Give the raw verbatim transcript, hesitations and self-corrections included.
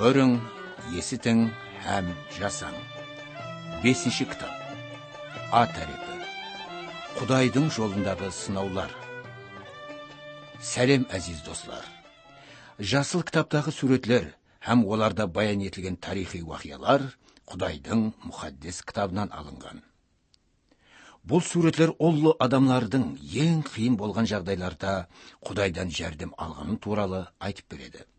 Көрің, есітің һәм жасаң. Бесінші кітап. А тәріпі. Құдайдың жолындағы сынаулар. Сәлем, әзиз достар. Жасыл кітаптағы суретлер һәм оларда баян етілген тарихи уақиялар Құдайдың мұқаддес кітабынан алынған. Бұл суретлер оллы адамлардың ең қиын болған жағдайларда Құдайдан жәрдем алғаны туралы айтып береді.